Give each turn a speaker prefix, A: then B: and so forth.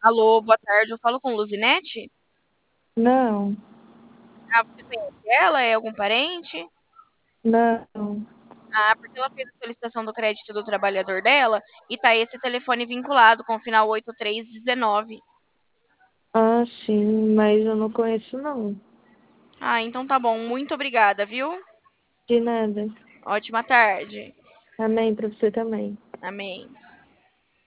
A: Alô, boa tarde. Eu falo com Luzinete?
B: Não,
A: Ah, você conhece ela? É algum parente?
B: não.
A: Ah, porque ela fez a solicitação do crédito do trabalhador dela e tá esse telefone vinculado com o final 8319.
B: Ah, sim, mas eu não conheço, não.
A: Ah, então tá bom. Muito obrigada, viu?
B: De nada.
A: Ótima tarde.
B: Amém pra você também.
A: Amém.